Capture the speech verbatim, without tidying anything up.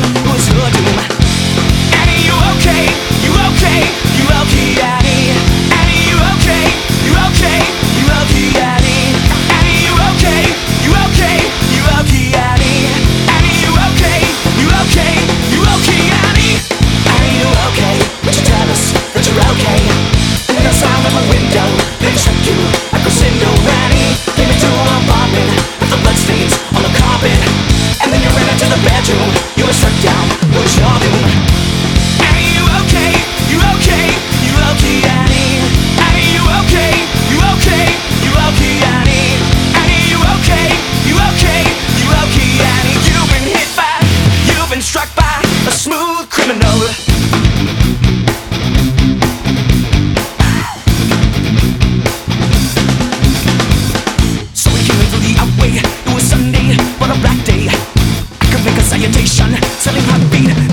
it was your doom. Annie, you okay? You okay? You okay, Annie? Annie, you okay? You okay? You okay, Annie? Annie, you okay? You okay? You okay, Annie? Annie, you okay? You okay? You okay, Annie? Annie, you okay? Would you tell us that you're okay? And the sound of a window that struck you like a window, Annie. Came into our apartment with the bloodstains on the carpet, and then you ran into the bedroom. You were struck down. It was your doom. Annie, you okay? You okay? You okay, Annie? Annie, you okay? You okay? You okay, Annie? Annie, you okay? You okay? You okay, Annie? You've been hit by, you've been struck by a smooth criminal. So we came into the outway. It was Sunday, but a black day. I could make a salutation, telling heartbeat.